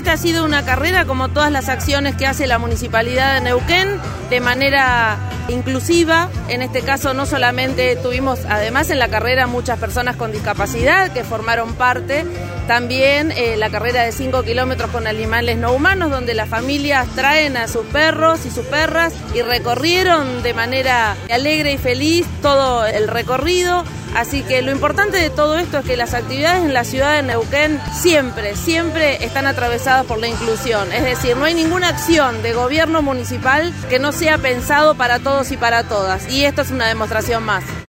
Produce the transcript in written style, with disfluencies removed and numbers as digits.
esta ha sido una carrera como todas las acciones que hace la Municipalidad de Neuquén, de manera inclusiva. En este caso no solamente tuvimos, además en la carrera, muchas personas con discapacidad que formaron parte, también la carrera de 5 kilómetros con animales no humanos, donde las familias traen a sus perros y sus perras y recorrieron de manera alegre y feliz todo el recorrido. Así que lo importante de todo esto es que las actividades en la ciudad de Neuquén siempre están atravesadas por la inclusión. Es decir, no hay ninguna acción de gobierno municipal que no sea pensado para todos y para todas. Y esto es una demostración más.